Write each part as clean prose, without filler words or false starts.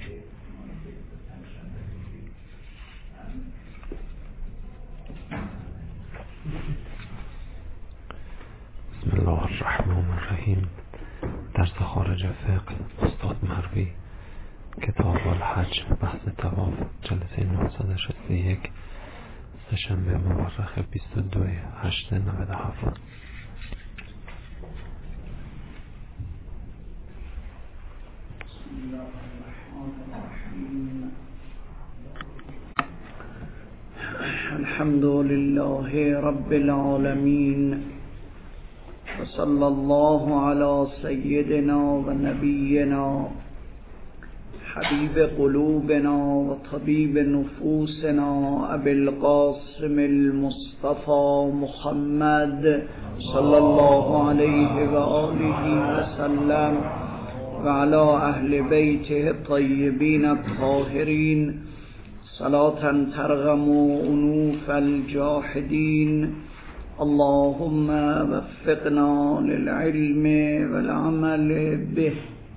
بسم الله الرحمن الرحیم. درس خارج فقه استاد مروی، کتاب الحج، بحث طواف، جلسه 961، سه‌شنبه مورخ 22/8/97. الحمد لله رب العالمين وصلى الله على سيدنا ونبينا حبيب قلوبنا وطبيب نفوسنا أبي القاسم المصطفى محمد صلى الله عليه وآله وسلم وعلى أهل بيته الطيبين الطاهرين صلاة ترغم أنوف الجاحدين. اللهم وفقنا للعلم والعمل به.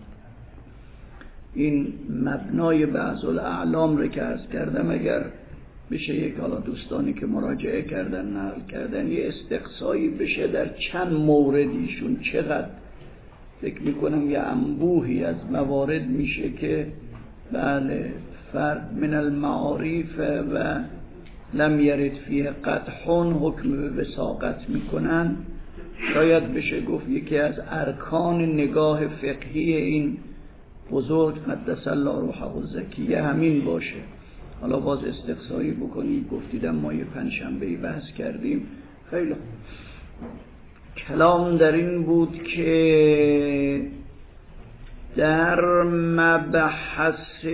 این مبنای بعض الاعلام رو که عرض کردم، اگر بشه یک حالا دوستانی که مراجعه کردن نقل کردن یه استقصایی بشه در چند موردیشون، چقدر فکر میکنم یه انبوهی از موارد میشه که بله فرد من المعارف و لم یرد فیه قدح حکم به وثاقت میکنن. شاید بشه گفت یکی از ارکان نگاه فقهی این بزرگ قدس الله روحه الزکیه همین باشه. حالا باز استقصایی بکنی، گفتیدم ما یه پنجشنبه‌ای بحث کردیم. خیلی خوب. کلام در این بود که در مبحث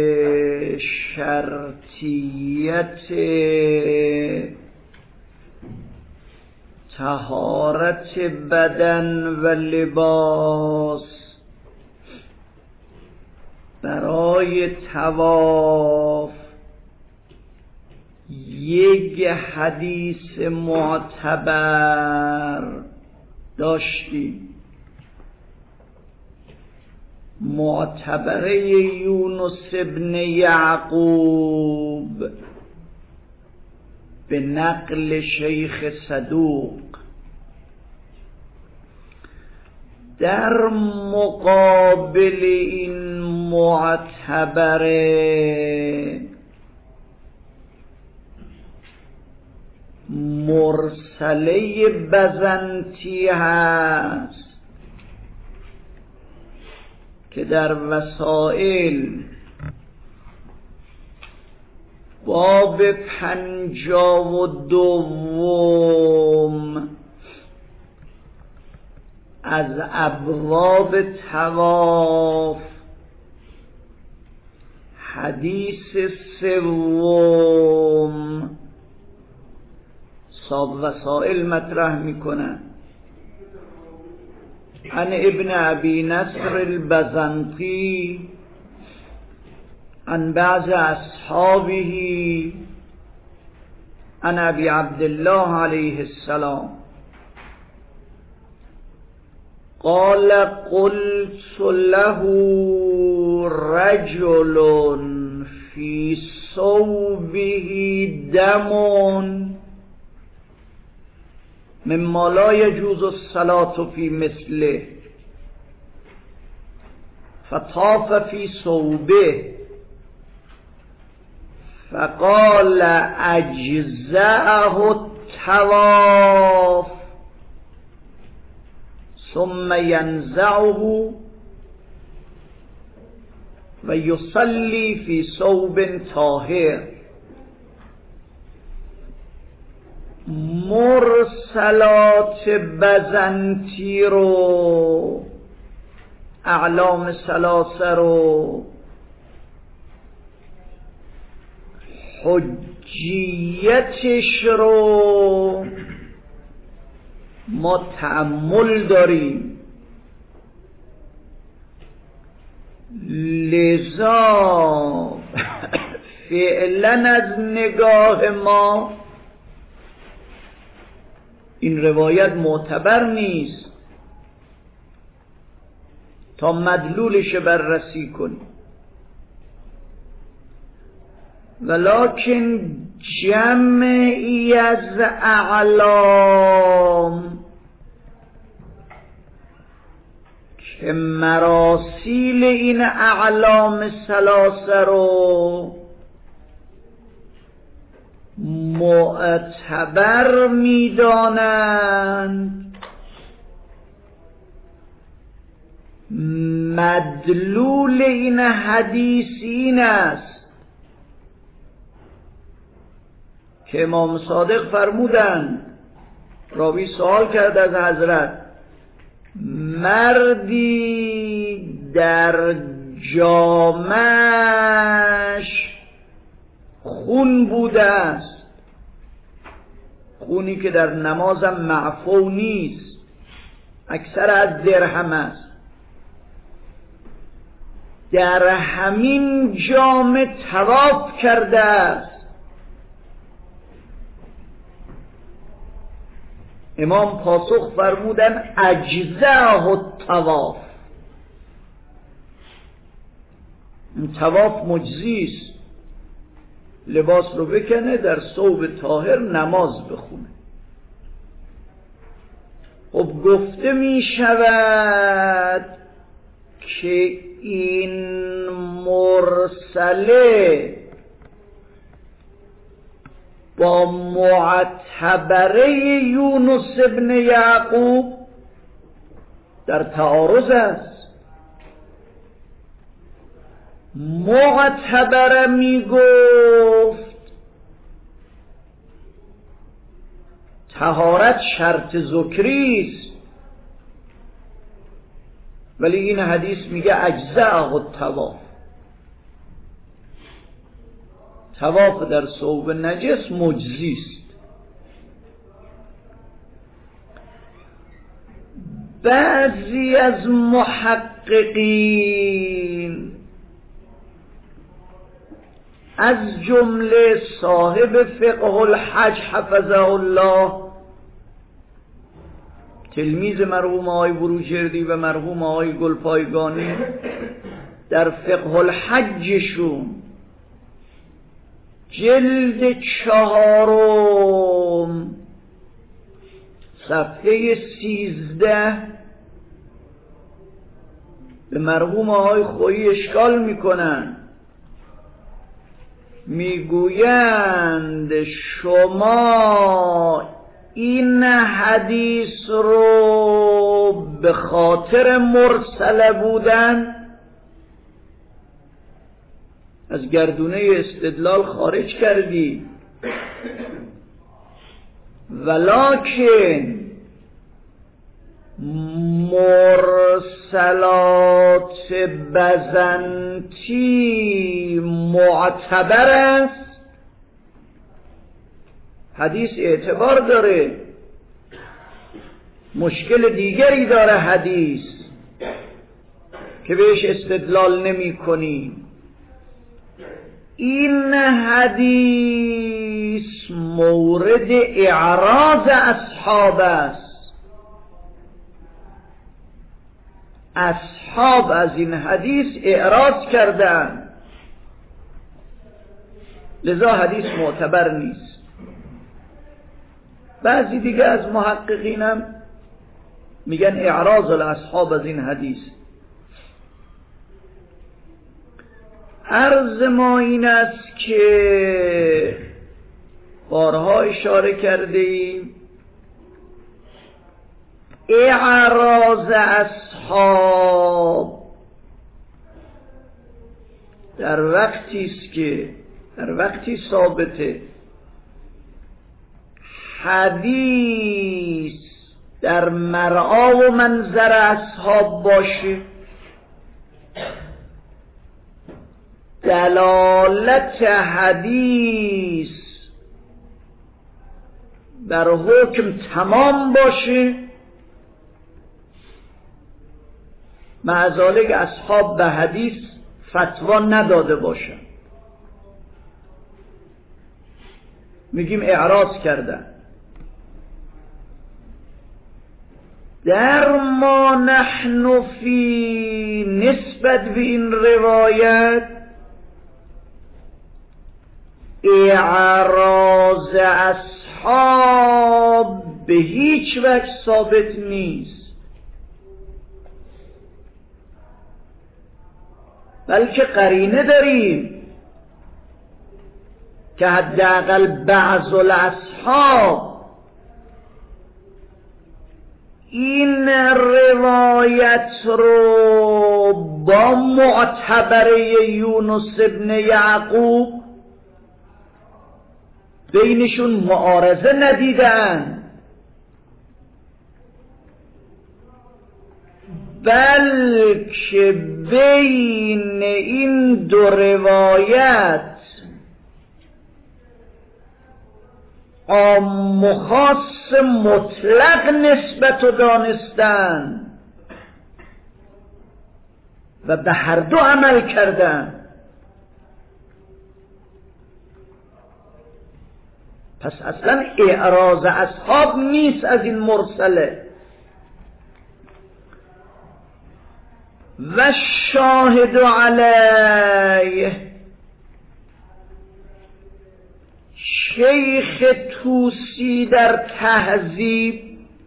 شرطیت طهارت بدن و لباس برای طواف یک حدیث معتبر داشتیم، معتبره یونس ابن یعقوب به نقل شیخ صدوق. در مقابل این معتبره مرسله بزنطی هست که در وسائل باب 52 از ابواب طواف حدیث 3 صاحب وسائل مطرح میکنن. عن ابن ابی نصر البزنطی عن بعض اصحابه عن ابی عبدالله علیه السلام قال قلت له رجل في ثوبه دم مما لا يجوز الصلاة في مثله فطاف في ثوبه فقال اجزأه الطواف ثم ينزعه ويصلي في ثوب طاهر. مرسلات بزنطی رو، اعلام ثلاثه رو، حجیتش رو ما تأمل داریم، لذا فعلا از نگاه ما این روایت معتبر نیست تا مدلولش بررسی کنیم. ولکن جمعی از اعلام که مراسیل این اعلام ثلاثه رو معتبر میدانند، مدلول این حدیث این است که امام صادق فرمودند، راوی سوال کرد از حضرت، مردی در جامش خون بوده است، خونی که در نمازم معفو نیست، اکثر از درهم است، در همین جام طواف کرده است. امام پاسخ فرمودن اجزاء الطواف، طواف مجزی است، لباس رو بکنه، در ثوب طاهر نماز بخونه. خب گفته می شود که این مرسله با معتبره یونس ابن یعقوب در تعارض است. معتبره می گفت طهارت شرط ذکری است، ولی این حدیث میگه اجزاء الطواف، طواف در ثوب نجس مجزی است. بعضی از محققین از جمله صاحب فقه الحج حفظه الله، تلمیذ مرحوم آقای بروجردی و مرحوم آقای گلپایگانی، در فقه الحجشون جلد 4 صفحه 13 به مرحوم آقای خویی اشکال میکنن، میگویند شما این حدیث رو به خاطر مرسله بودن از گردونه استدلال خارج کردی، ولکن مرسلات بزنطی معتبر است، حدیث اعتبار داره. مشکل دیگری داره حدیث که بهش استدلال نمی کنیم. این حدیث مورد اعراض اصحاب است، اصحاب از این حدیث اعراض کردند، لذا حدیث معتبر نیست. بعضی دیگه از محققینم میگن اعراض الاصحاب از این حدیث. عرض ما این است که بارها اشاره کرده ایم، اعراض اصحاب در وقتی ثابته حدیث در مرعا و منظر اصحاب باشه، دلالت حدیث بر حکم تمام باشه، معذالک اصحاب به حدیث فتوا نداده باشن، میگیم اعراض کردن. در ما نحن فی نسبت به این روایت اعراض اصحاب به هیچ وجه ثابت نیست، بلکه قرینه داریم که حداقل بعض الاصحاب این روایت رو با معتبره یونس ابن یعقوب بینشون معارضه ندیدن، بلکه بین این دو روایت عام و خاص مطلق نسبت و دانستن و به هر دو عمل کردن. پس اصلا اعراض اصحاب نیست از این مرسله. و شاهد علیه شیخ طوسی در تهذیب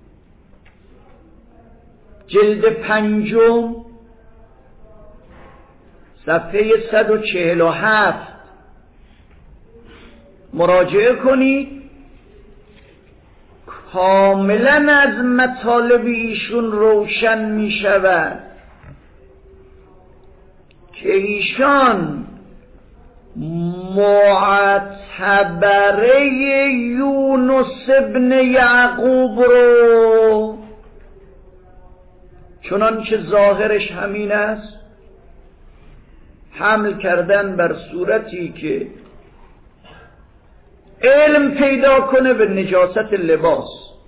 جلد 5 صفحه 147 مراجعه کنید، کاملا از مطالب ایشون روشن می شود که ایشان معتبره یونس ابن یعقوب رو چنانچه ظاهرش همین است حمل کردن بر صورتی که علم پیدا کنه به نجاست لباس.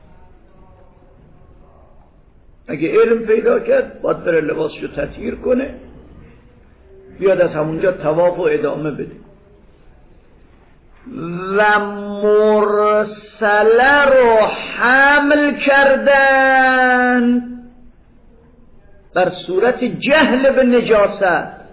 اگه علم پیدا کرد باید بره لباسشو تطهیر کنه، بیاد از همونجا طواف و ادامه بده. و مرسله رو حمل کردن بر صورت جهل به نجاست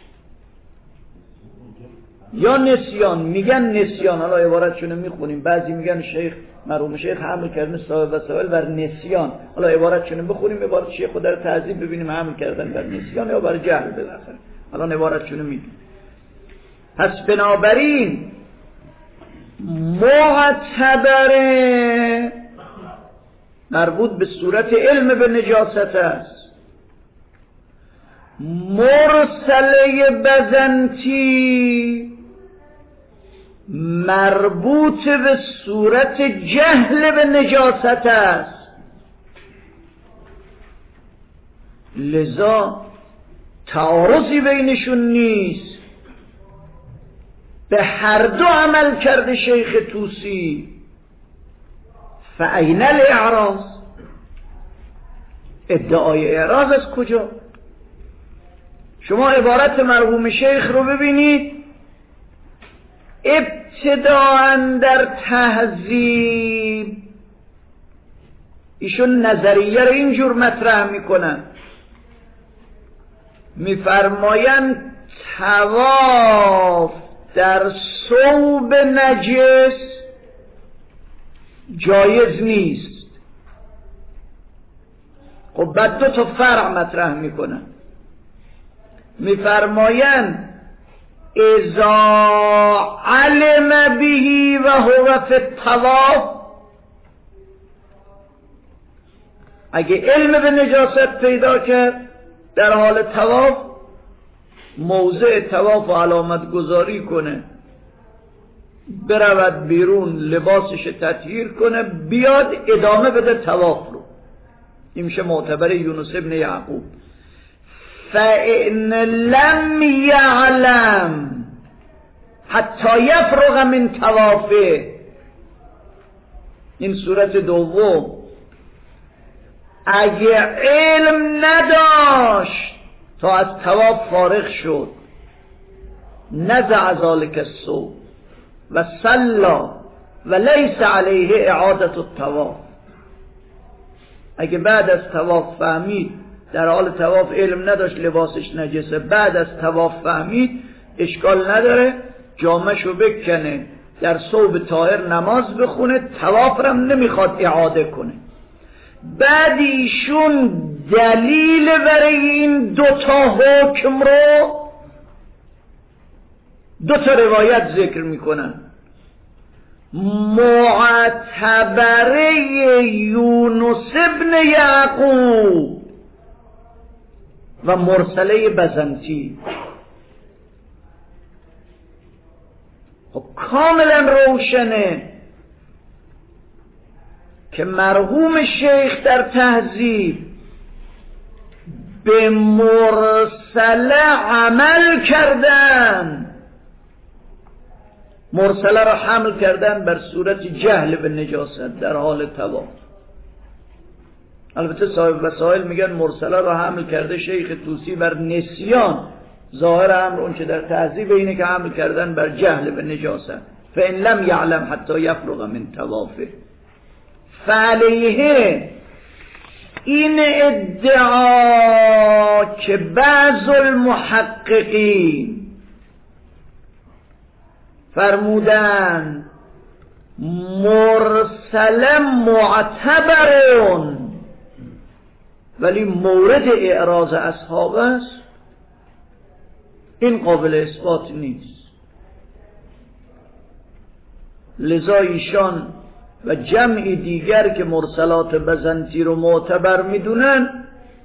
یا نسیان. میگن نسیان، حالا عبارتشون میخونیم، بعضی میگن شیخ مرحوم شیخ حمل کردن صاحب وسائل بر نسیان، حالا عبارتشون بخونیم، عبارت شیخ خود در تهذیب ببینیم حمل کردن بر نسیان یا بر جهل بالاخره، حالا عبارتشون میگیم. پس بنابراین معتبره مربوط به صورت علم به نجاست است، مرسله بزنتی مربوط به صورت جهل به نجاست است. لذا تعارضی بینشون نیست، به هر دو عمل کرده شیخ طوسی. فأین الاعراض؟ ادعای اعراض از کجا؟ شما عبارت مرحوم شیخ رو ببینید، ابتداءً در تهذیب ایشون نظریه رو اینجور مطرح میکنن، میفرمایند طواف در ثوب نجس جایز نیست. خب بعد دو تا فرع مطرح میکنن، میفرمایند اذا علم به و هو فی الطواف، اگه علم به نجاست پیدا کرد در حال طواف، موضع طواف و علامت گذاری کنه، برود بیرون لباسش تطهیر کنه، بیاد ادامه بده طواف رو. این میشه معتبر یونس ابن یعقوب. فإن لم یعلم حتی یفرغ من طوافه، این صورت دوم، اگه علم نداشت تا از طواف فارغ شد، نزع ذلک الثوب و صلی و لیس علیه اعادة الطواف، اگه بعد از طواف فهمید، در حال طواف علم نداشت لباسش نجسه، بعد از طواف فهمید، اشکال نداره، جامه‌شو بکنه، در ثوب طاهر نماز بخونه، طواف هم نمیخواد اعاده کنه. بعد ایشون دلیل برای این دوتا حکم رو دوتا روایت ذکر میکنن. معتبره یونس ابن یعقوب و مرسله بزنتی. خب کاملا روشنه که مرحوم شیخ در تهذیب به مرسله عمل کردن، مرسله را حمل کردن بر صورت جهل به نجاست در حال طواف. البته صاحب وسائل میگن مرسله را حمل کرده شیخ طوسی بر نسیان. ظاهر امر اون چه در تهذیب اینه که حمل کردن بر جهل به نجاست. فإن لم يعلم حتی یفرغ من طوافه. فعلیه این ادعا که بعض المحققین فرمودن مرسل معتبرون ولی مورد اعراض اصحاب است، این قابل اثبات نیست. لذا ایشان و جمعی دیگر که مرسلات بزنتی رو معتبر میدونن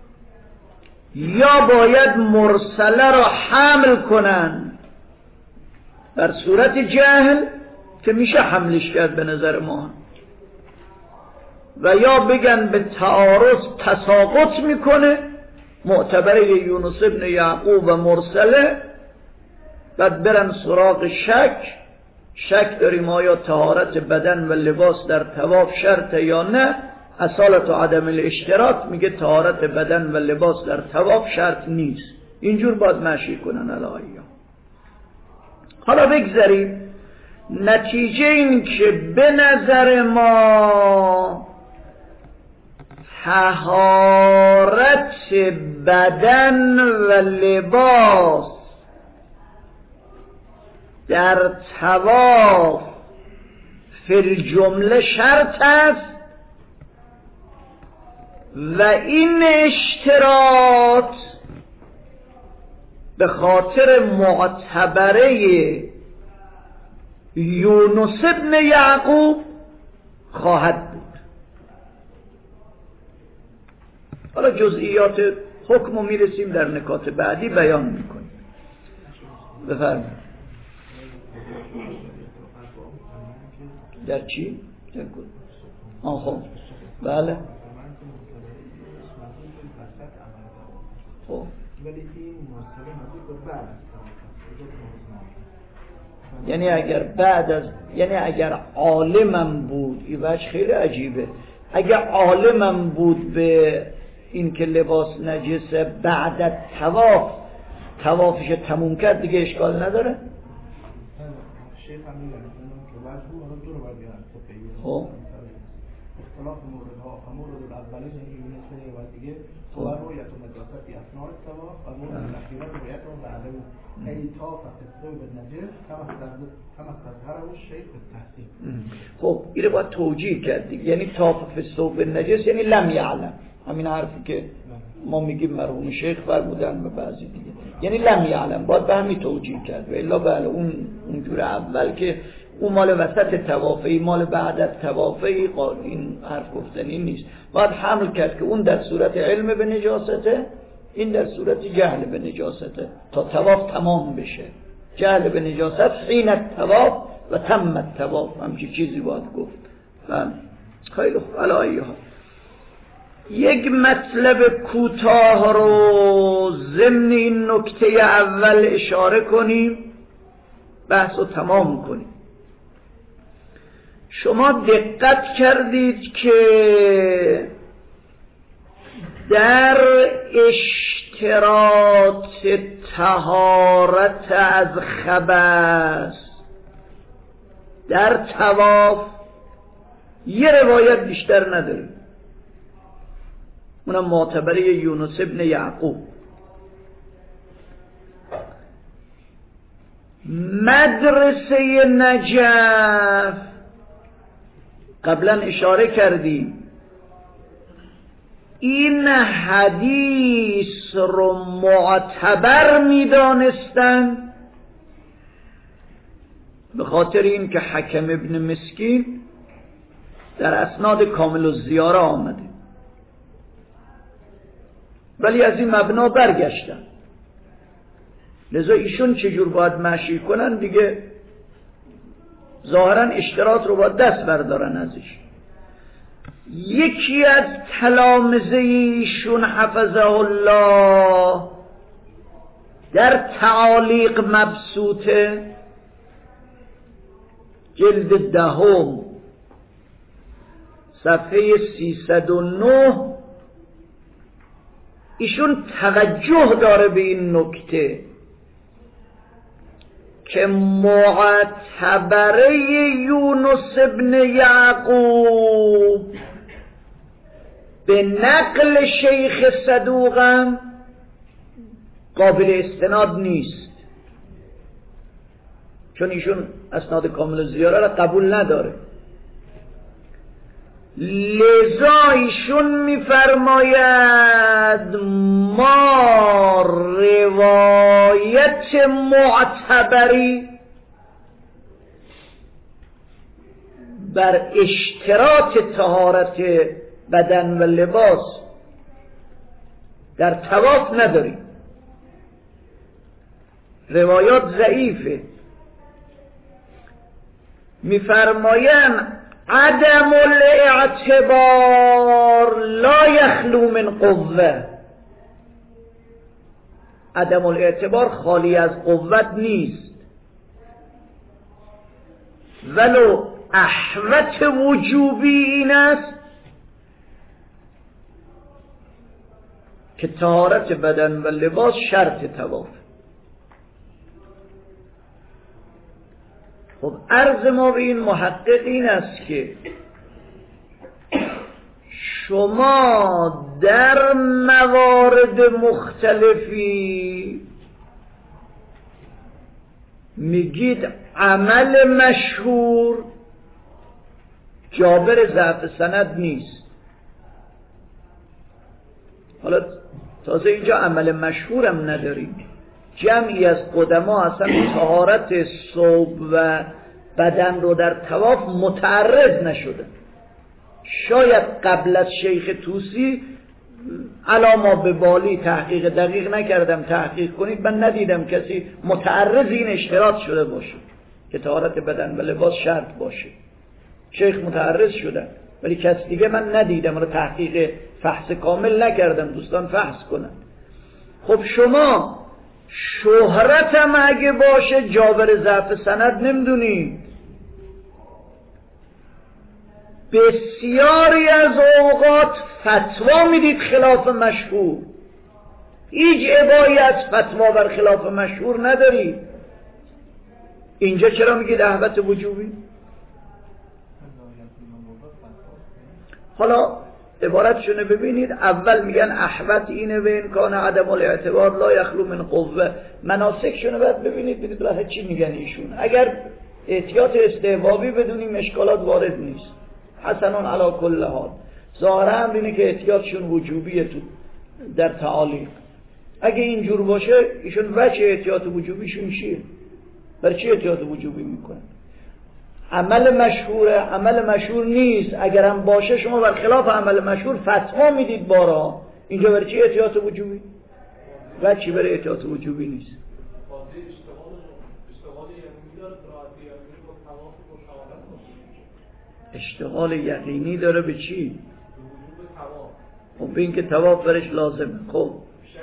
یا باید مرسله را حمل کنن در صورت جهل که میشه حملش کرد به نظر ما، و یا بگن به تعارض تساقط میکنه، معتبره یونس ابن یعقوب و مرسله، بعد برن سراغ شک داریم آیا طهارت بدن و لباس در طواف شرطه یا نه. اصالت و عدم الاشتراط میگه طهارت بدن و لباس در طواف شرط نیست. اینجور باید مشی کنن الهیا. حالا بگذاریم نتیجه این که به نظر ما طهارت بدن و لباس در طواف فی الجمله شرط است و این اشتراط به خاطر معتبره یونس ابن یعقوب خواهد بود. حالا جزئیات حکم رو میرسیم در نکات بعدی بیان میکنیم. بفرمایید. در چی؟ در کل خب بله خب یعنی اگر بعد از اگر عالمم بود، این وجه خیلی عجیبه، اگر عالمم بود به این که لباس نجسه بعد از طوافش تموم کرد دیگه اشکال نداره. خب اختلاف موردها مورد الاولی یونس و دیگه و رویت و نجاست اثناء الطواف و مورد الاخیره رویت و بعده ای طاف الثوب النجس کما تظهره الشیخ بالتحسین. خب اینو باید توجیه کرد، یعنی طاف الثوب النجس یعنی لم یعلم، همین حرفی که ما میگیم مرحوم شیخ فرمودن و بعضی دیگه، یعنی لم یعلم باید به همین توجیه کرد. و الا بله اونجور اول که اون مال وسط طوافی مال بعد از طوافی، این حرف گفتنی نیست. باید حمل کرد که اون در صورت علم به نجاسته، این در صورت جهل به نجاسته تا طواف تمام بشه. جهل به نجاست حین الطواف و تم الطواف، همچی چیزی باید گفت. خیلی خوب. علایها یک مطلب کوتاه رو ضمن این نکته اول اشاره کنیم، بحث رو تمام کنیم. شما دقت کردید که در اشتراط طهارت از خبث در طواف یه روایت بیشتر نداریم، اونم معتبره یونس ابن یعقوب. مدرسه نجف قبلا اشاره کردیم این حدیث رو معتبر میدانستند به خاطر این که حکم ابن مسکین در اسناد کامل الزیاره آمده، ولی از این مبنا برگشتن. لذا ایشون چجور باید مشی کنن دیگه ظاهرا اشتراط رو باید دست بردارن ازش. یکی از تلامذه ایشون حفظه الله در تعالیق مبسوطه جلد 10 صفحه 309 ایشون توجه داره به این نکته که معتبره یونس ابن یعقوب به نقل شیخ صدوقم قابل استناد نیست، چون ایشون اسناد کامل زیاره را قبول نداره. لذا ایشون میفرماید ما روایت معتبری بر اشتراط طهارت بدن و لباس در طواف نداریم، روایات ضعیفه. میفرمایند عدم الاعتبار لا یخلو من قوه، عدم الاعتبار خالی از قوت نیست، ولو احوت وجوبی این است که طهارت بدن و لباس شرط طواف. خب عرض ما به این محقق این است که شما در موارد مختلفی میگید عمل مشهور جابر ضعف سند نیست. حالا تازه اینجا عمل مشهورم نداریم. جمعی از قدما اصلا طهارت ثوب و بدن رو در طواف متعرض نشده. شاید قبل از شیخ طوسی علاما به بالی تحقیق دقیق نکردم، تحقیق کنید، من ندیدم کسی متعرض این اشتراط شده باشه که طهارت بدن و لباس شرط باشه. شیخ متعرض شدن ولی کس دیگه من ندیدم، رو تحقیق فحص کامل نکردم، دوستان فحص کنن. خب شما شهرت هم اگه باشه جابر ضعف سند نمیدونید. بسیاری از اوقات فتوا میدید خلاف مشهور، هیچ ابایی از فتوا بر خلاف مشهور ندارید. اینجا چرا میگید احوت وجوبی؟ حالا عبارتشونه ببینید. اول میگن احوت اینه و امکان عدم الاعتبار لا یخلو من قوه. مناسکشونه باید ببینید بالاخره چی میگن ایشون. اگر احتیاط استحبابی بدونیم اشکالات وارد نیست، حسنون علی کل حال. ظاهرا هم اینه که احتیاطشون وجوبیه تو در تعالیق. اگه اینجور باشه ایشون وجه احتیاط وجوبیشون چیه؟ برای چی احتیاط وجوبی میکنن؟ عمل مشهوره، عمل مشهور نیست. اگرم باشه شما بر خلاف عمل مشهور فتوا میدید بارها. اینجا برای چی احتیاط وجوبی؟ و چی برای احتیاط وجوبی نیست؟ اشتغال یقینی داره به چی؟ خب این که طواف برش لازمه. خب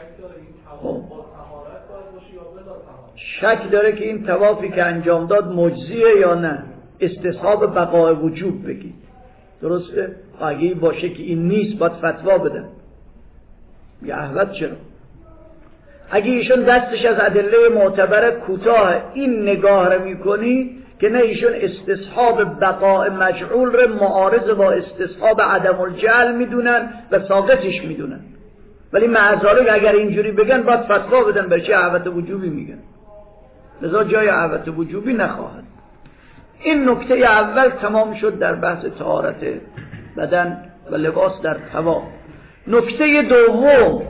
شک داره که این طوافی که انجام داد مجزیه یا نه. استصحاب بقای وجوب بگید، درسته؟ اگه باشه که این نیست باید فتوا بدن. یه احوت چرا؟ اگه ایشون دستش از ادله معتبر کوتاه این نگاه رو میکنی که نه ایشون استصحاب بقای مجعول رو معارض با استصحاب عدم الجعل میدونن و ساقطش میدونن، ولی معذالک اگر اینجوری بگن باید فتوا بدن برای چه احوت وجوبی میگن. لذا جای عهد وجوبی نخواهد. این نکته اول تمام شد در بحث طهارت بدن و لباس در طواف. نکته دوم،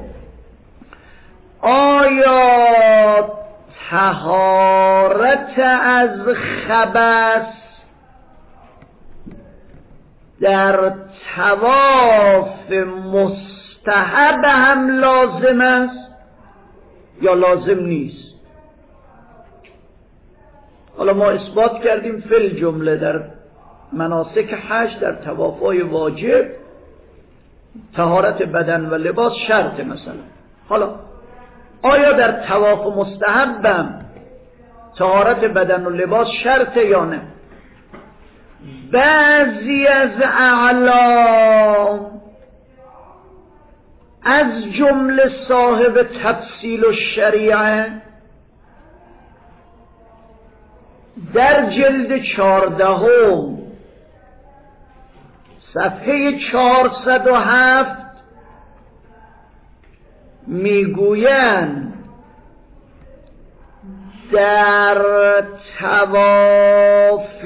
آیا طهارت از خبث در طواف مستحب هم لازم است یا لازم نیست؟ حالا ما اثبات کردیم فی الجمله در مناسک حج، در طواف‌های واجب طهارت بدن و لباس شرط. مثلا حالا آیا در طواف مستحبم طهارت بدن و لباس شرطه یا نه؟ بعضی از اعلام از جمله صاحب تفصیل و شریعه در جلد 14 صفحه 407 میگویند در طواف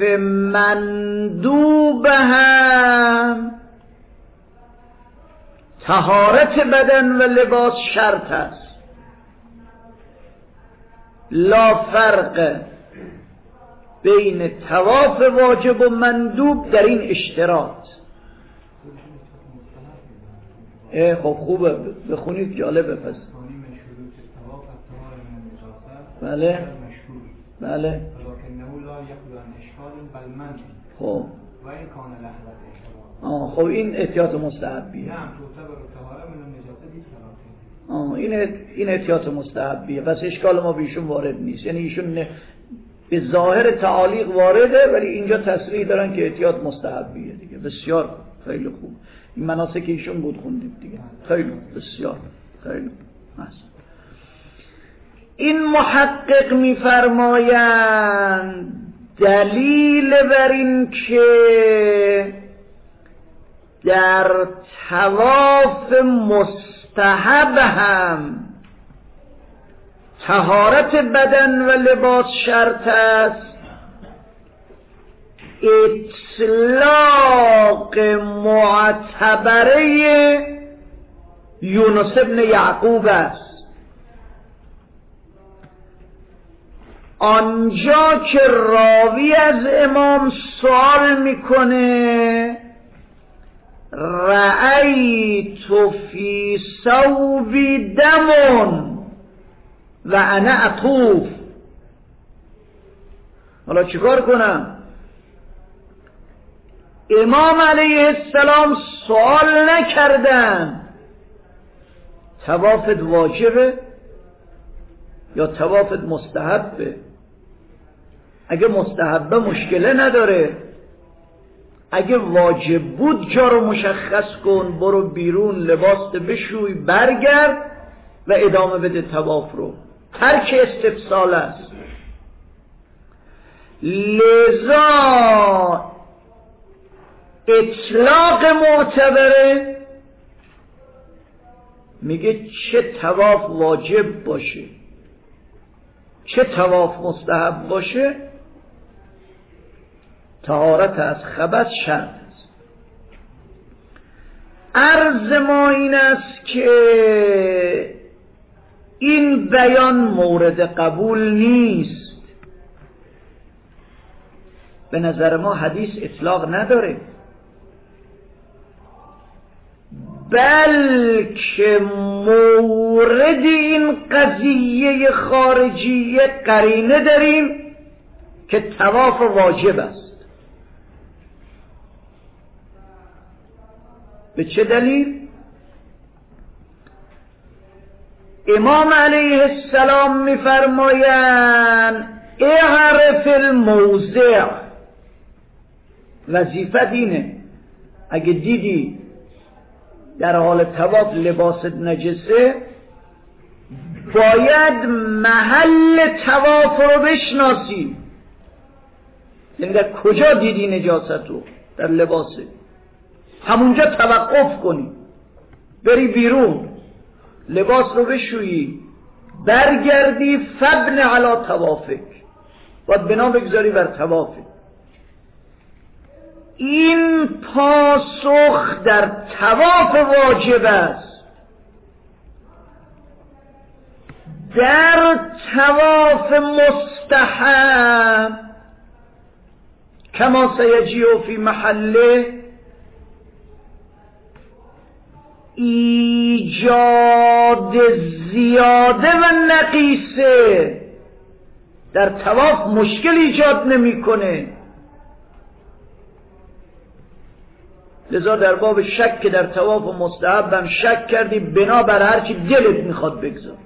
مندوب هم طهارت بدن و لباس شرط است، لا فرق بین طواف واجب و مندوب در این اشتراط. خب خوبه بخونید، جالبه. پس بله بله خب خب این احتیاط مستحبیه. این احتیاط مستحبیه، پس اشکال ما بیشون وارد نیست. یعنی ایشون به ظاهر تعالیق وارده، ولی اینجا تصریح دارن که احتیاط مستحبیه دیگه. بسیار خیلی خوب. این مناسک ایشون بود خوندید دیگه. خیلی بسیار خیلی محسن. این محقق میفرمایند دلیل بر این که در طواف مستحب هم طهارت بدن و لباس شرط است، اطلاق معتبره یونس ابن یعقوب است. آنجا که راوی از امام سوال میکنه رأیت فی ثوبی دم و انا اطوف، حالا چیکار کنم؟ امام علیه السلام سوال نکردن طوافت واجبه یا طوافت مستحبه. اگه مستحبه مشکله نداره، اگه واجب بود جا رو مشخص کن، برو بیرون لباست بشوی برگرد و ادامه بده طواف رو. ترک استفسال است. لذا اطلاق معتبره میگه چه طواف واجب باشه چه طواف مستحب باشه، طهارت از خبث شرط است. عرض ما این است که این بیان مورد قبول نیست. به نظر ما حدیث اطلاق نداره، بلکه مورد این قضیه خارجیه قرینه داریم که طواف واجب است. به چه دلیل؟ امام علیه السلام میفرمایند اعرف الموضع. وظیفت اینه اگه دیدی در حال طواف لباست نجسه، باید محل طواف رو بشناسی. یعنی در کجا دیدی نجاست رو در لباسه، همونجا توقف کنی، بری بیرون لباس رو بشویی، برگردی فبن علی طوافک، باید بنا بگذاری بر طوافک. این پاسخ در طواف واجب است. در طواف مستحب کما سیجیء فی محله ایجاد زیاده و نقیصه در طواف مشکل ایجاد نمیکنه. لذا در باب شک در طواف مستحب هم شک کردی بنا بر هر چی دلت میخواد بگذار.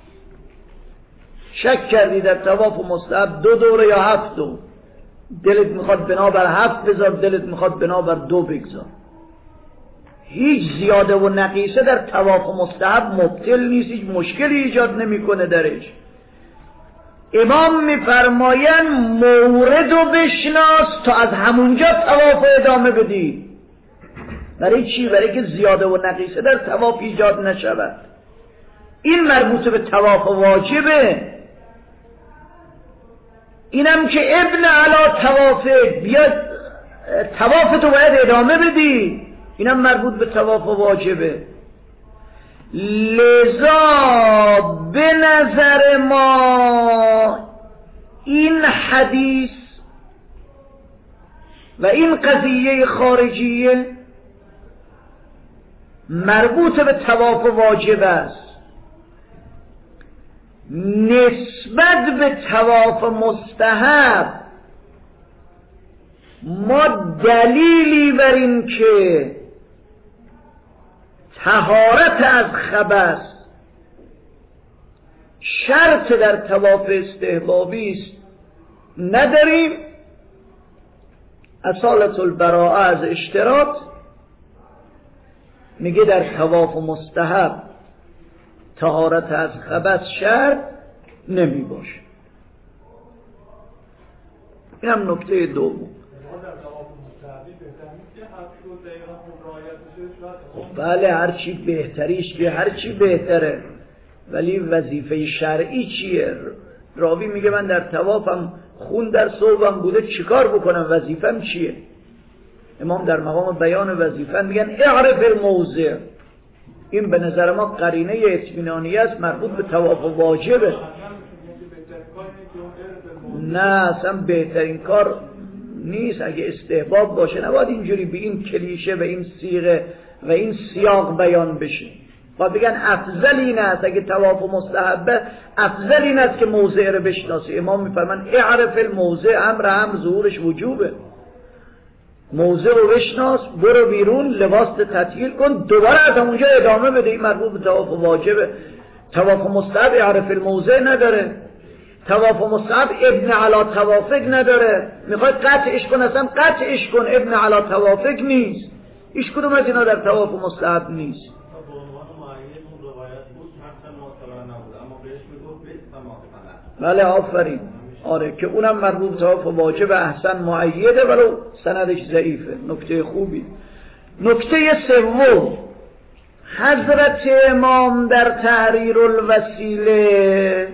شک کردی در طواف مستحب 2 دوره یا 7 دور، دلت میخواد بنا بر 7 بذار، دلت میخواد بنا بر 2 بگذار. هیچ زیاده و نقیصه در طواف مستحب مبطل نیست، هیچ مشکلی ایجاد نمیکنه درش. امام میفرماین مورد رو بشناس تا از همونجا طواف ادامه بدی. برای چی؟ برای که زیاده و نقیصه در طواف ایجاد نشود. این مربوط به طواف واجبه. اینم که ابن علی طوافک، بیاد طوافتو باید ادامه بدی، اینم مربوط به طواف واجبه. لذا به نظر ما این حدیث و این قضیه خارجیه مربوط به طواف واجب است. نسبت به طواف مستحب ما دلیلی بر این که طهارت از خبث شرط در طواف استحبابی است نداریم. اصالت البراءه از اشتراط میگه در طواف مستحب طهارت از خبث شرط نمی باشه. این هم نکته دوم. خب بله، هرچی بهتریش به هرچی بهتره، ولی وظیفه شرعی چیه؟ راوی میگه من در طوافم خون در ثوبم بوده، چیکار بکنم؟ وظیفم چیه؟ امام در مقام بیان وظیفه میگن اعرف الموضع. این به نظر ما قرینه اطمینانی است، مربوط به طواف واجبه. نه اصلا بهترین کار نیست. اگه استحباب باشه نباید اینجوری به این کلیشه و این صیغه و این سیاق بیان بشه. باید بگن افضل این است، اگه طواف مستحبه افضل این است که موضع رو بشناسی. امام میفرمان اعرف الموضع، امر هم ظهورش وجوبه. موضع رو بشناس، برو بیرون، لباس تطهیر کن، دوباره از اونجا ادامه بده. این مربوط به طواف واجبه. طواف مستحب اعرف الموضع نداره. طواف مستحب ابن علی طوافک نداره. میخواد قطعش کن، اصلا قطعش کن، ابن علی طوافک نیست. هیچ کدوم از اینا در طواف مستحب نیست. بله آفرین. آره که اونم مربوط به طواف واجب احسن معیده، ولو سندش ضعیفه. نکته خوبی. نکته سوم، حضرت امام در تحریر الوسیله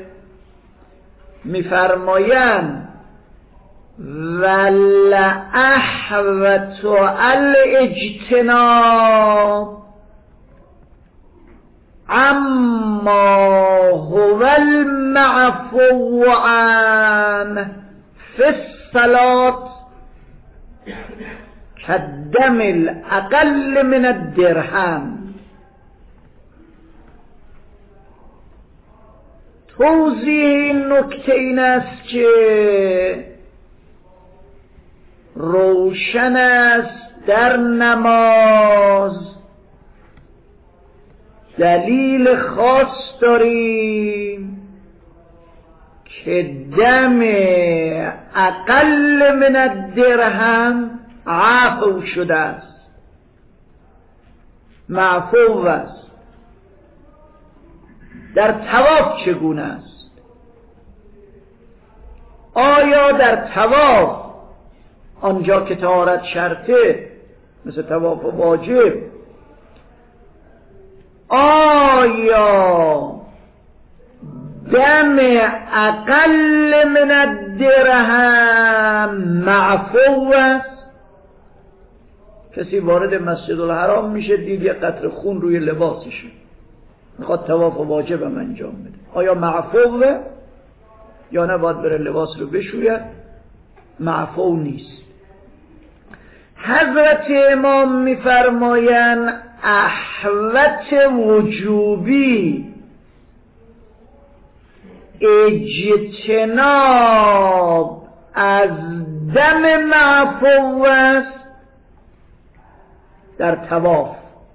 میفرمایند ولأحوت الاجتناب اما هو المعفو عنه فی الصلاة کالدم الاقل من الدرهم. توضیح این نکته این است که روشن است در نماز دلیل خاص داریم که دم اقل من الدرهم عفو شده است، معفو است. در طواف چگونه است؟ آیا در طواف آنجا که طهارت شرطه مثل طواف واجب، آیا دم اقل من الدرهم معفو است. کسی وارد مسجد الحرام میشه دید یه قطره خون روی لباسشه، میخواد طواف واجبم انجام بده، آیا معفوه یا نه باید بره لباس رو بشوید؟ معفو نیست. حضرت امام میفرمایند احوط وجوبی اجتناب از دم معفو است در طواف،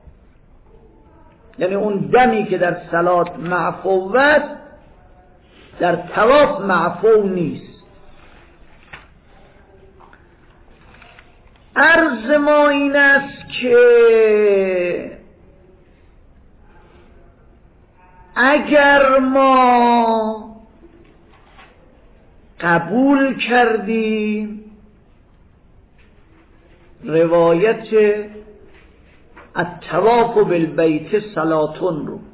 یعنی اون دمی که در صلات معفو است در طواف معفو نیست. عرض ما این است که اگر ما قبول کردیم روایت الطواف بالبیت صلاتون رو،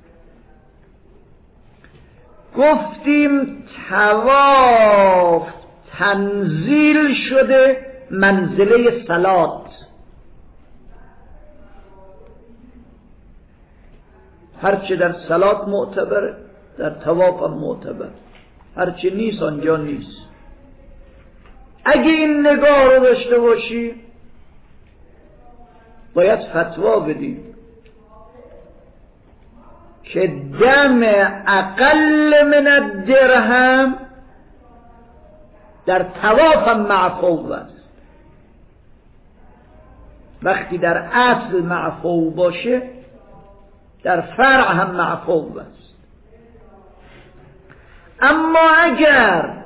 گفتیم طواف تنزیل شده منزله صلات، هرچه در صلات معتبره در طواف هم معتبر، هرچه نیست آنجا نیست. اگه این نگاه رو داشته باشی باید فتوا بدیم که دم اقل من الدرهم در طواف هم معفو است. وقتی در اصل معفو باشه در فرع هم معفو است. اما اگر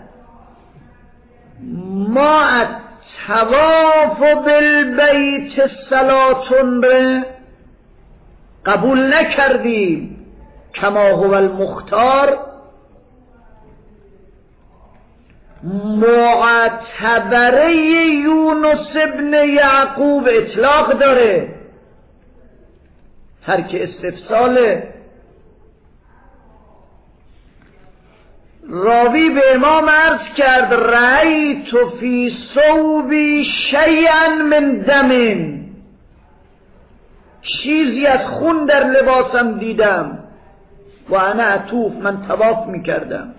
ما الطواف بالبیت صلاتون رو قبول نکردیم کما هو المختار، معتبره یونس ابن یعقوب اطلاق داره، ترک استفساله. راوی به امام عرض کرد رأیت فی ثوبی شیئا من دم، چیزی از خون در لباسم دیدم و انا اطوف، من طواف میکردم.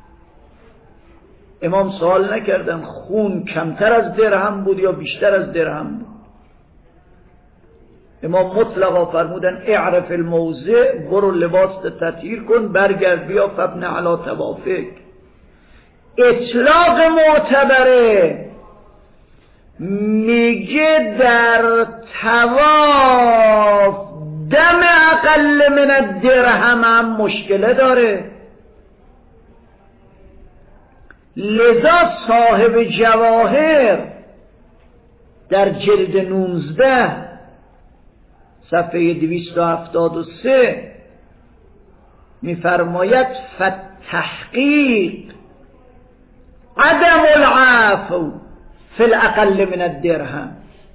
امام سوال نکردن خون کمتر از درهم بود یا بیشتر از درهم بود. امام مطلقا فرمودن اعرف الموضع، برو لباس تطهیر کن برگرد بیا فبن علی توافق. اطلاق معتبره میگه در طواف دم اقل من الدرهم هم مشکله داره. لذا صاحب جواهر در جلد 19 صفحه 273 میفرماید فتحقیق عدم العفو فی الاقل من الدرهم،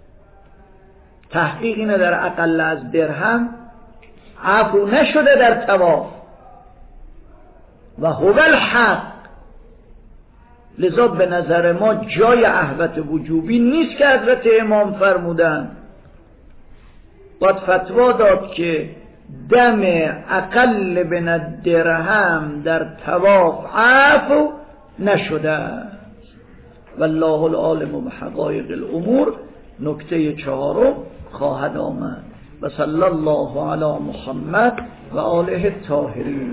تحقیق اینه در اقل از درهم عفو نشده در طواف و هو الحق. لذا به نظر ما جای احوط وجوبی نیست که حضرت امام فرمودن، باید فتوا داد که دم اقل من الدرهم در طواف عفو نشده. والله العالم بحقایق الامور. نکته 4 خواهد آمد. و صلی الله علی محمد و آله الطاهرین.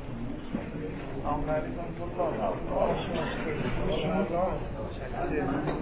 آن